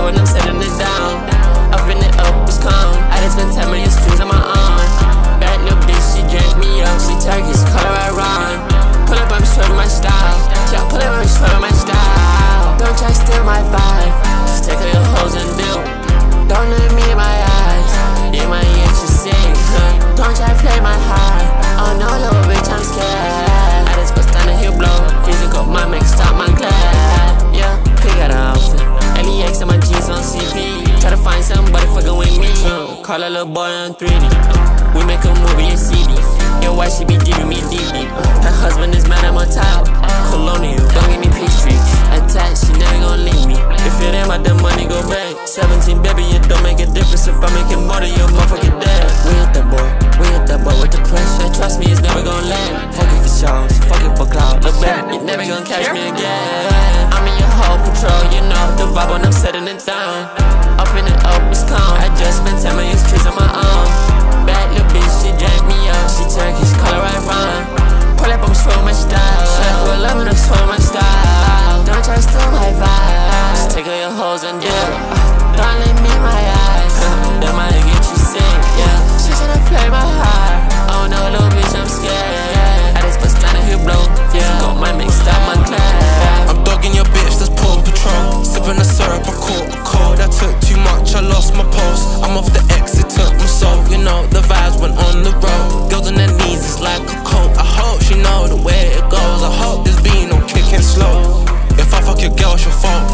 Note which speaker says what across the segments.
Speaker 1: vibe when I'm setting it down. Up in it up, it's calm. I just spent 10 million streams on my arm. Bad little bitch, she drank me up. She Turkish, color I rhyme. Pull up, I'm showing my style. Yeah, pull up, I'm showing my style. Don't try to steal my vibe. Just take all your hoes and deal. Don't look me in my eyes. In my ears, you sing. Don't try to play my heart. Oh no, little bitch, I'm scared. I just bust down the hill blow. Physical, my make stop my class. Yeah, pick out an outfit. LEX and my jeans on CP. Try to find somebody fucking with me. Call a little boy on 3D. We make a movie in CD. Your wife, she be giving me deep. Her husband is mad, I'm on top. Colonial, don't give me pastry. Attached, she never gon' leave me. If it ain't about the money, go back. 17, baby, it don't make a difference if I make it more than your motherfucking dad. We hit that boy with the pressure. Trust me, it's never gon' land. Fuck it for shows, fuck it for clout. Look back, you never gon' catch me again. I'm in your whole patrol, you know the vibe when I'm setting it down. Up in it up, it's calm. I just spent 10 million streets on my arm. Bad little bitch, she drank me up. She Turkish, color I rhyme. Pull up, I'm showing my style. Pull up and I'm showing my style. Don't try to steal my vibe. Just take all your hoes and dip. Don't let me in my eyes. That might get you sick, yeah. She tryna play my heart. Oh no, little bitch, I'm scared. I just bust down the hill blow. Yeah, got my mix, stop my class.
Speaker 2: I'm dogging your bitch, that's Paw Patrol. Sipping the syrup, I caught a cold. I took too much, I lost my pulse. I'm off the exit, took my soul. You know, the vibes went on the road. Girls on their knees, it's like a coat. I hope she know the way it goes. I hope there's been no kicking slow. If I fuck your girl, it's your fault.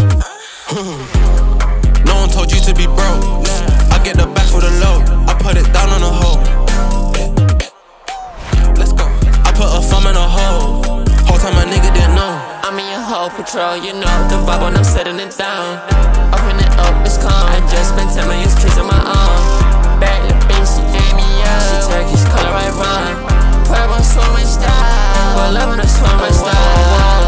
Speaker 2: No one told you to be broke. I get the back for the low. I put it down on a hole. Let's go. I put a thumb in a hole. Whole time my nigga didn't know.
Speaker 1: I'm in your whole patrol, you know the vibe when I'm setting it down. Up in it up, it's calm. I just spent 10 million streets on my arm. Bad little bitch, she gave me up. She Turkish, color I rhyme. Put up on show my style. Pull up and I show my style.